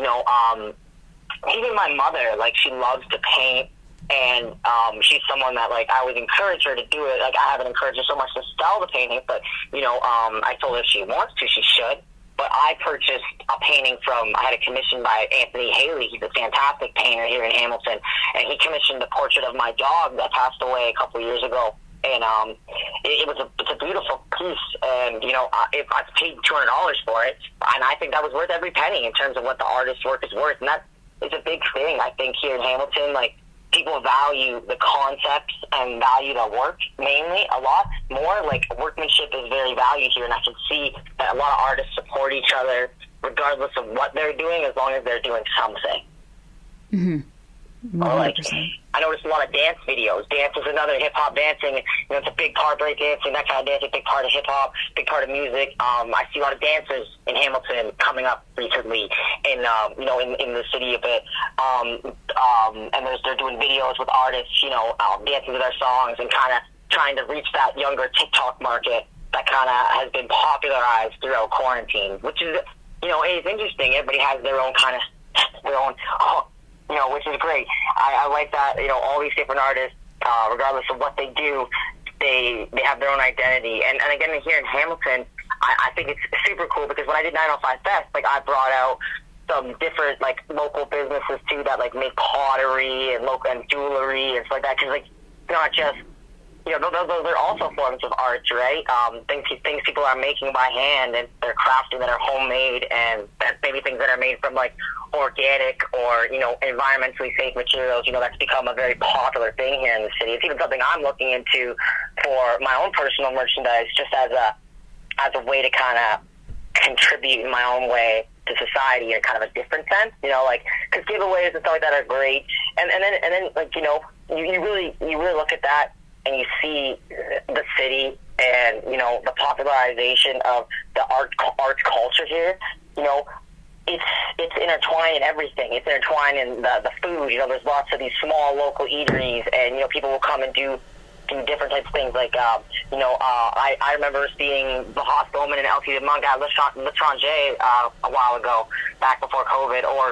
even my mother, she loves to paint, and she's someone that, I would encourage her to do it. I haven't encouraged her so much to sell the painting, but, I told her if she wants to, she should. But I purchased a painting I had a commission by Anthony Haley. He's a fantastic painter here in Hamilton, and he commissioned the portrait of my dog that passed away a couple of years ago. And it's a beautiful piece, and if I paid $200 for it, and I think that was worth every penny in terms of what the artist's work is worth, and that is a big thing. I think here in Hamilton, people value the concepts and value the work mainly a lot more. Workmanship is very valued here, and I can see that a lot of artists support each other regardless of what they're doing, as long as they're doing something.
Mm-hmm.
Or I noticed a lot of dance videos. Dance is another hip-hop dancing. It's a big part, break dancing, that kind of dancing, big part of hip-hop, big part of music. I see a lot of dancers in Hamilton coming up recently in the city a bit. And they're doing videos with artists, dancing to their songs and kind of trying to reach that younger TikTok market that kind of has been popularized throughout quarantine, which is, it's interesting. Everybody has their own kind of, which is great. I like that, all these different artists, regardless of what they do, they have their own identity. And again, here in Hamilton, I think it's super cool, because when I did 905 Fest, I brought out some different, local businesses, too, that, make pottery and jewelry and stuff like that, because, not just, those are also forms of art, right? Things people are making by hand, and they're crafting, that are homemade, and that maybe things that are made from, organic or, environmentally safe materials, that's become a very popular thing here in the city. It's even something I'm looking into for my own personal merchandise, just as a way to kind of contribute in my own way to society in kind of a different sense, because giveaways and stuff like that are great. And then you really look at that, and you see the city and, the popularization of the arts culture here. It's intertwined in everything. It's intertwined in the food. There's lots of these small local eateries, and, people will come and do different types of things. I remember seeing the Hospitalman and LT the Monk at L'Étranger a while ago, back before COVID, or,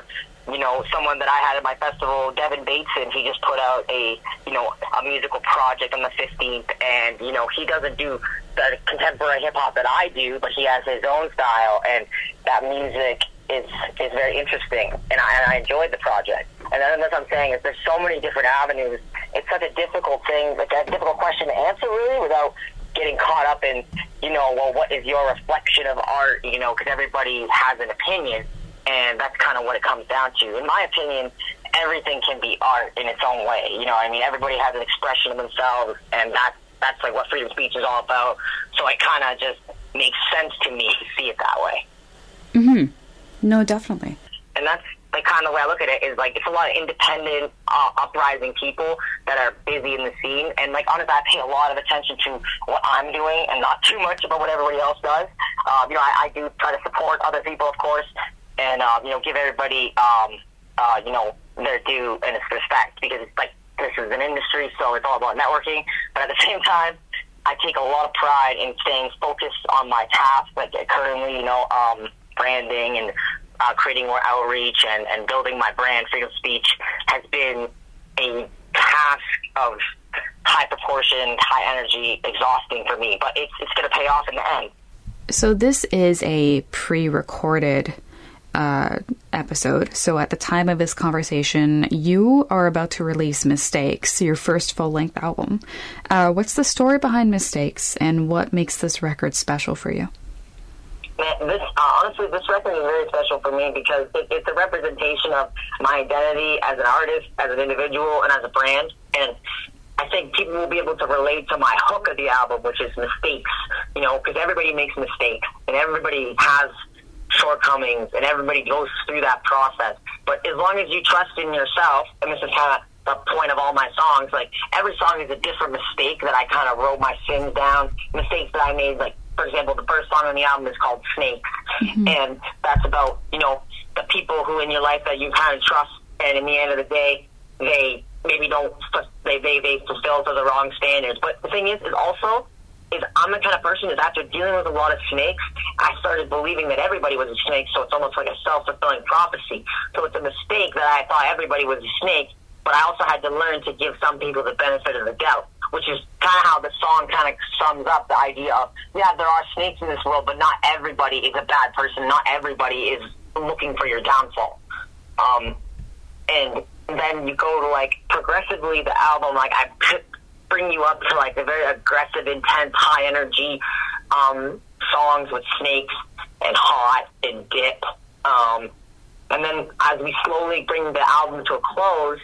someone that I had at my festival, Devin Bateson, he just put out a musical project on the 15th, and, he doesn't do the contemporary hip-hop that I do, but he has his own style, and that music is very interesting, and I enjoyed the project. And then what I'm saying is there's so many different avenues. It's such a difficult thing, like a difficult question to answer, really, without getting caught up in, what is your reflection of art, because everybody has an opinion. And that's kind of what it comes down to. In my opinion, everything can be art in its own way. Everybody has an expression of themselves, and that's like what freedom of speech is all about. So it kind of just makes sense to me to see it that way.
Mm-hmm. No, definitely.
And that's like kind of the way I look at it, is like it's a lot of independent, uprising people that are busy in the scene. And like honestly, I pay a lot of attention to what I'm doing and not too much about what everybody else does. I do try to support other people, of course, and give everybody their due and its respect, because it's like this is an industry, so it's all about networking. But at the same time, I take a lot of pride in staying focused on my task, like currently, branding and creating more outreach and building my brand. Freedom of Speech has been a task of high proportion, high energy, exhausting for me, but it's going to pay off in the end.
So this is a pre-recorded episode. So at the time of this conversation, you are about to release Mistakes, your first full-length album. What's the story behind Mistakes, and what makes this record special for you?
Honestly, this record is very special for me because it's a representation of my identity as an artist, as an individual, and as a brand. And I think people will be able to relate to my hook of the album, which is mistakes, because everybody makes mistakes, and everybody has shortcomings, and everybody goes through that process. But as long as you trust in yourself, and this is kind of the point of all my songs, like every song is a different mistake that I kind of wrote my sins down, mistakes that I made. Like, for example, the first song on the album is called Snakes, and that's about, the people who in your life that you kind of trust, and in the end of the day, they maybe don't, they fulfill to the wrong standards. But the thing is also, I'm the kind of person that after dealing with a lot of snakes, I started believing that everybody was a snake, so it's almost like a self-fulfilling prophecy. So it's a mistake that I thought everybody was a snake, but I also had to learn to give some people the benefit of the doubt, which is kind of how the song kind of sums up the idea of, yeah, there are snakes in this world, but not everybody is a bad person. Not everybody is looking for your downfall. And then you go to, like, progressively the album, like, I bring you up to, like, the very aggressive, intense, high-energy songs with Snakes and Hot and Dip. And then as we slowly bring the album to a close,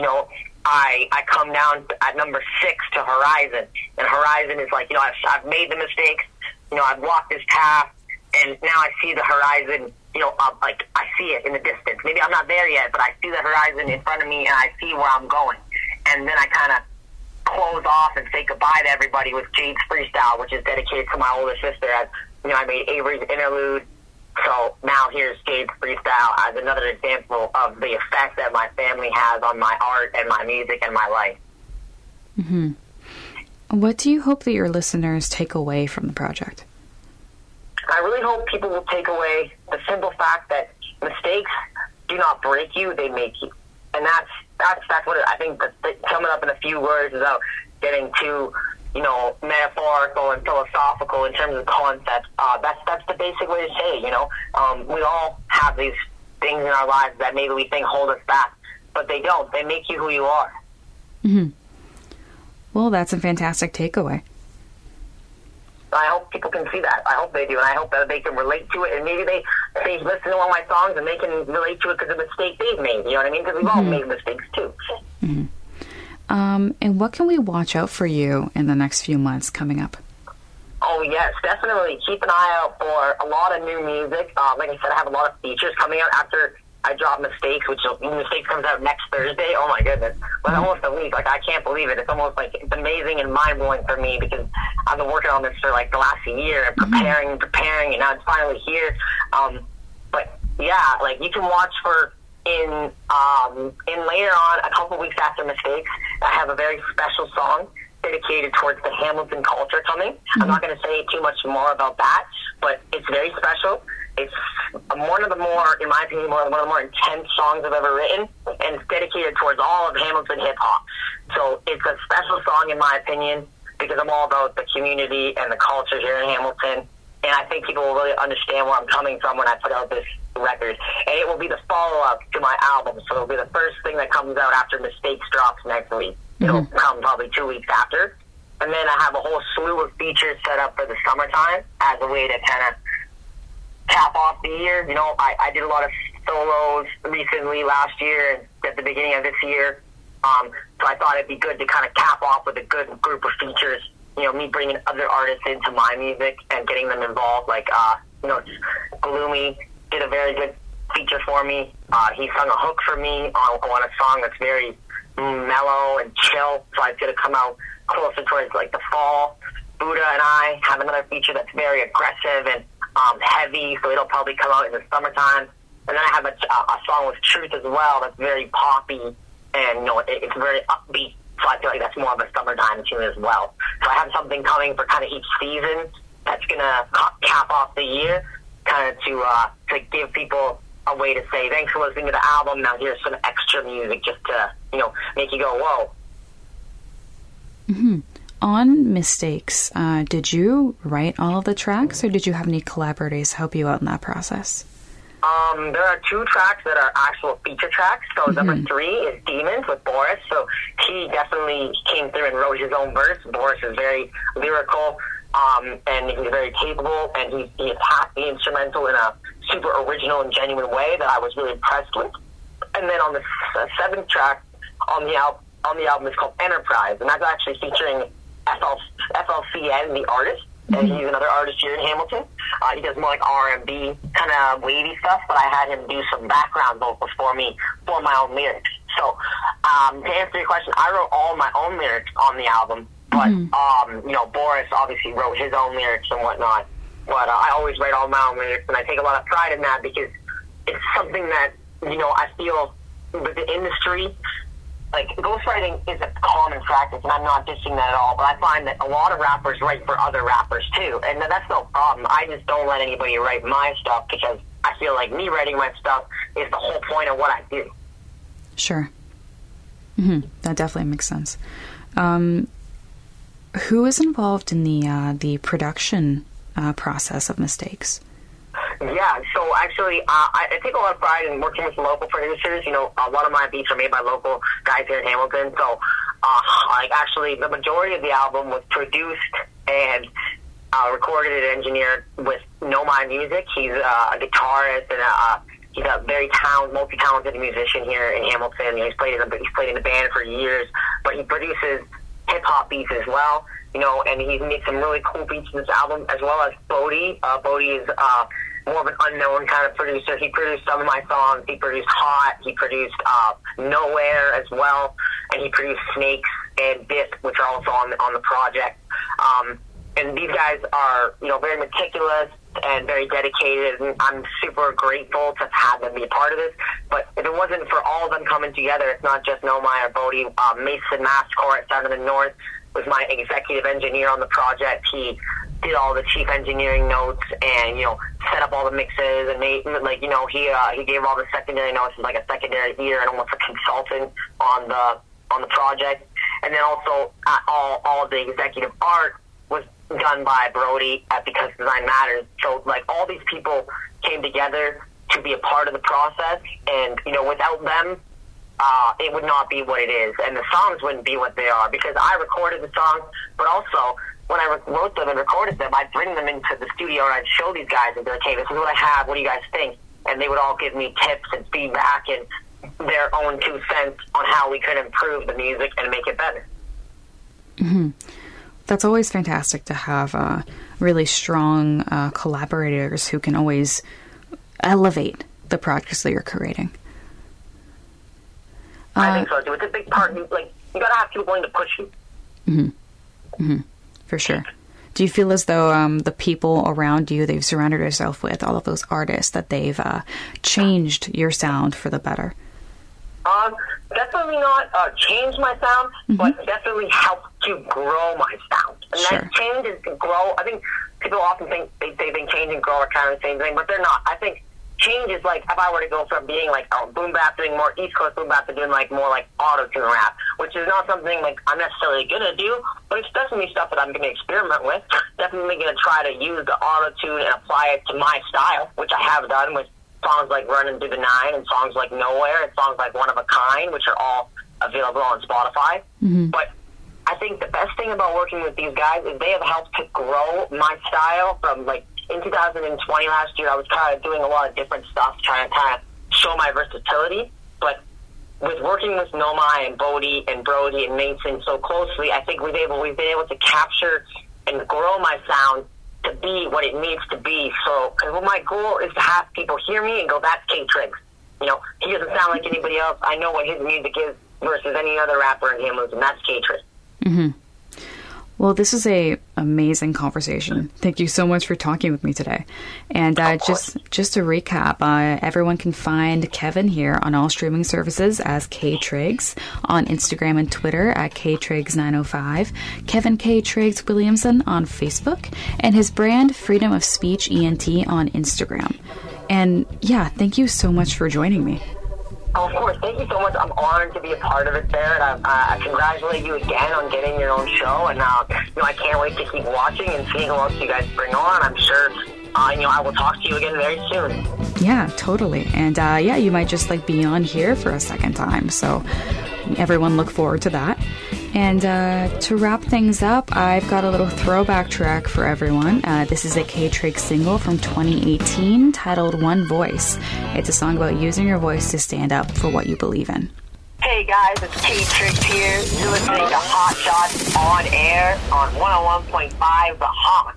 I come down at number 6 to Horizon. And Horizon is like, I've made the mistakes, I've walked this path, and now I see the horizon, like I see it in the distance. Maybe I'm not there yet, but I see the horizon in front of me, and I see where I'm going. And then I kind of close off and say goodbye to everybody with Jade's Freestyle, which is dedicated to my older sister. As I made Avery's Interlude. So now here's Jade's Freestyle as another example of the effect that my family has on my art and my music and my life.
Mm-hmm. What do you hope that your listeners take away from the project?
I really hope people will take away the simple fact that mistakes do not break you, they make you. And that's what I think, summing up in a few words without getting too, metaphorical and philosophical in terms of concepts. That's the basic way to say it, we all have these things in our lives that maybe we think hold us back, but they don't. They make you who you are.
Mm-hmm. Well, that's a fantastic takeaway.
I hope people can see that. I hope they do, and I hope that they can relate to it, and maybe they listen to one of my songs and they can relate to it because of a mistake they've made, you know what I mean? Because we've all made mistakes, too.
Mm-hmm. And what can we watch out for you in the next few months coming up?
Oh, yes, definitely. Keep an eye out for a lot of new music. Like I said, I have a lot of features coming out after I drop Mistakes, which Mistakes comes out next Thursday. Oh, my goodness. But almost a week. Like, I can't believe it. It's almost like it's amazing and mind-blowing for me because I've been working on this for, like, the last year and preparing, and now it's finally here. But, yeah, like, you can watch for in later on, a couple weeks after Mistakes, I have a very special song dedicated towards the Hamilton culture coming. I'm not going to say too much more about that, but it's very special. It's one of of the more, in my opinion, one of the more intense songs I've ever written, and it's dedicated towards all of Hamilton hip-hop. So it's a special song, in my opinion, because I'm all about the community and the culture here in Hamilton, and I think people will really understand where I'm coming from when I put out this record. And it will be the follow-up to my album, so it'll be the first thing that comes out after Mistakes drops next week. It'll come probably 2 weeks after. And then I have a whole slew of features set up for the summertime as a way to kind of cap off the year. You know, I did a lot of solos recently last year and at the beginning of this year. So I thought it'd be good to kind of cap off with a good group of features. You know, me bringing other artists into my music and getting them involved. Like, you know, Gloomy did a very good feature for me. He sung a hook for me on a song that's very mellow and chill. So it's going to come out closer towards like the fall. Buddha and I have another feature that's very aggressive and heavy, so it'll probably come out in the summertime. And then I have a song with Truth as well that's very poppy and, you know, it's very upbeat. So I feel like that's more of a summertime tune as well. So I have something coming for kind of each season that's going to cap off the year, kind of to give people a way to say, thanks for listening to the album, now here's some extra music just to, you know, make you go, whoa.
On Mistakes, did you write all of the tracks, or did you have any collaborators help you out in that process?
There are 2 tracks that are actual feature tracks. So number 3 is Demons with Boris. So he definitely came through and wrote his own verse. Boris is very lyrical, and he's very capable, and he attacked the instrumental in a super original and genuine way that I was really impressed with. And then on the 7th track on the album is called Enterprise, and that's actually featuring FLCN, the artist, and he's another artist here in Hamilton. He does more like R&B, kind of wavy stuff, but I had him do some background vocals for me for my own lyrics. So, to answer your question, I wrote all my own lyrics on the album, but, you know, Boris obviously wrote his own lyrics and whatnot, but I always write all my own lyrics, and I take a lot of pride in that because it's something that, you know, I feel with the industry, like, ghostwriting is a common practice, and I'm not dissing that at all, but I find that a lot of rappers write for other rappers, too, and that's no problem. I just don't let anybody write my stuff because I feel like me writing my stuff is the whole point of what I do.
Sure. That definitely makes sense. Who is involved in the production process of Mistakes?
Yeah, so actually, I take a lot of pride in working with local producers. You know, a lot of my beats are made by local guys here in Hamilton. So, like, actually, the majority of the album was produced and recorded and engineered with No My Music. He's a guitarist and he's a very multi-talented musician here in Hamilton. He's played in the band for years, but he produces hip-hop beats as well. You know, and he's made some really cool beats in this album, as well as Bodie. Bodie is more of an unknown kind of producer. He produced some of my songs. He produced Hot. He produced Nowhere as well, and he produced Snakes and Dip, which are also on the project. And these guys are, you know, very meticulous and very dedicated, and I'm super grateful to have had them be a part of this. But if it wasn't for all of them coming together, it's not just Nomai or Bodie. Mason Mascore at Sound of the North was my executive engineer on the project. He did all the chief engineering notes and, you know, set up all the mixes and made, like, you know, he gave all the secondary notes as like a secondary ear and almost a consultant on the project. And then also all of the executive art was done by Brody at Because Design Matters. So, like, all these people came together to be a part of the process, and, you know, without them, it would not be what it is, and the songs wouldn't be what they are, because I recorded the songs, but also, when I wrote them and recorded them, I'd bring them into the studio and I'd show these guys and be like, hey, this is what I have, what do you guys think? And they would all give me tips and feedback and their own 2 cents on how we could improve the music and make it better.
That's always fantastic to have really strong collaborators who can always elevate the projects that you're creating.
I think so, too. It's a big part. Like, you gotta have people willing to push you.
For sure. Do you feel as though the people around you that you've surrounded yourself with, all of those artists, that they've changed your sound for the better?
Definitely not changed my sound, but definitely helped to grow my sound. And that change is to grow. I think people often think they think change and grow are kind of the same thing, but they're not. I think changes, like, if I were to go from being, like, boom bap, doing more East Coast boom bap, to doing, like, more, like, auto-tune rap, which is not something, like, I'm necessarily going to do, but it's definitely stuff that I'm going to experiment with. Definitely going to try to use the auto-tune and apply it to my style, which I have done with songs like Running Through the Nine and songs like Nowhere and songs like One of a Kind, which are all available on Spotify. But I think the best thing about working with these guys is they have helped to grow my style from, like, in 2020 last year, I was kind of doing a lot of different stuff, trying to kind of show my versatility. But with working with Nomai and Bodie and Brody and Mason so closely, I think we've been able to capture and grow my sound to be what it needs to be. So, because my goal is to have people hear me and go, that's K Triggs. You know, he doesn't sound like anybody else. I know what his music is versus any other rapper in Hamilton, and that's K Triggs.
Well, this is a amazing conversation. Thank you so much for talking with me today. And just to recap, everyone can find Kevin here on all streaming services as K Triggs, on Instagram and Twitter at KTriggs905, Kevin K Triggs Williamson on Facebook, and his brand Freedom of Speech ENT on Instagram. And yeah, thank you so much for joining me.
Oh, of course. Thank you so much. I'm honored to be a part of it, Sarah. And I congratulate you again on getting your own show. And I can't wait to keep watching and seeing who else you guys bring on. I'm sure I will talk to you again very soon.
Yeah, totally. And you might just be on here for a second time. So everyone look forward to that. And to wrap things up, I've got a little throwback track for everyone. This is a K Triggs single from 2018 titled One Voice. It's a song about using your voice to stand up for what you believe in.
Hey guys, it's K Triggs here. You're listening to Hot Shots on air on 101.5 The Hot.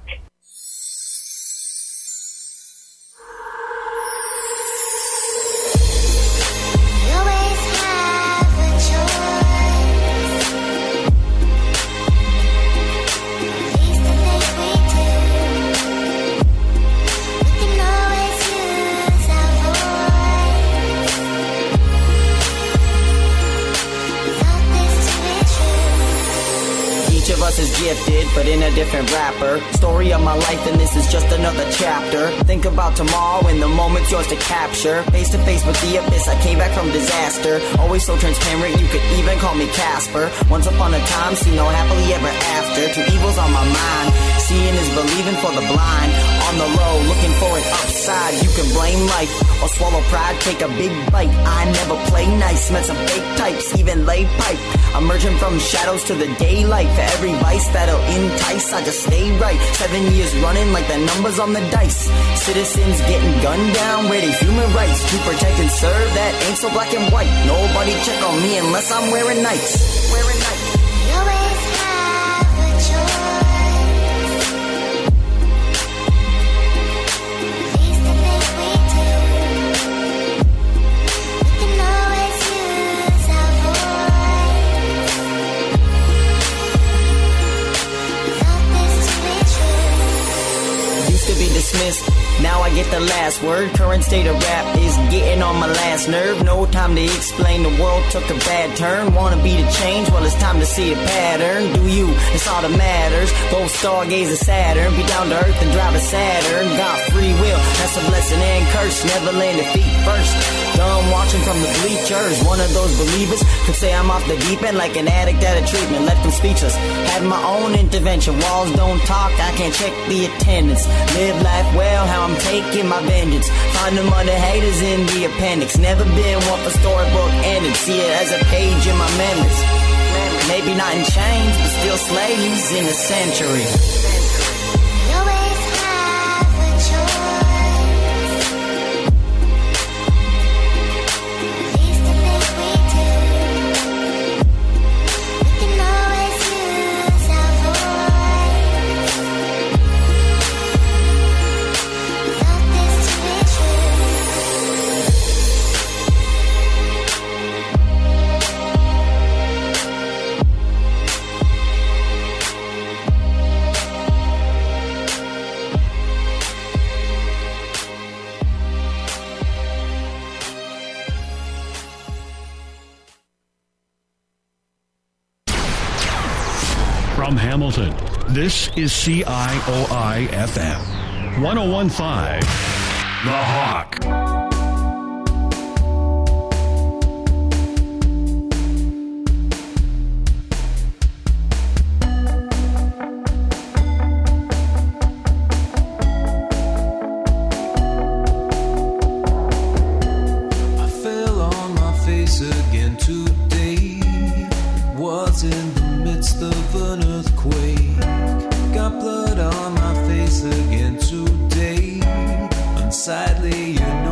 Us is gifted, but in a different wrapper. Story of my life, and this is just another chapter. Think about tomorrow and the moment's yours to capture. Face to face with the abyss, I came back from disaster. Always so transparent, you could even call me Casper. Once upon a time, see no happily ever after. Two evils on my mind, seeing is believing for the blind. On the low, looking for an upside. You can blame life or swallow pride, take a big bite. I never play nice, met some fake types, even lay pipe. Emerging from shadows to the daylight. For every vice that'll entice, I just stay right. 7 years running like the numbers on the dice. Citizens getting gunned down, where the human rights to protect and serve, that ain't so black and white. Nobody check on me unless I'm wearing nights. Wearing nights.
You always have a choice. At least I think we do. We can always use our voice. Without this to be true.
Used to be dismissed, now I get the last word. Current state of rap is getting on my last nerve. No time to explain, the world took a bad turn. Wanna be the change? Well, it's time to see a pattern. Do you? It's all that matters. Go stargaze at Saturn, be down to earth and drive a Saturn. Got free will, that's a blessing and curse. Never land the feet first. Done watching from the bleachers. One of those believers could say I'm off the deep end like an addict at a treatment. Left them speechless. Had my own intervention. Walls don't talk, I can't check the attendance. Live life well, how I'm taking my vengeance. Find them other haters in the appendix. Never been one for storybook ending. See it as a page in my memories. Maybe not in chains, but still slaves in a century.
You always have a choice. At least I think we do. We can always use our voice. Without this to be true.
From Hamilton, this is CIOI FM 101.5 The Hawk.
you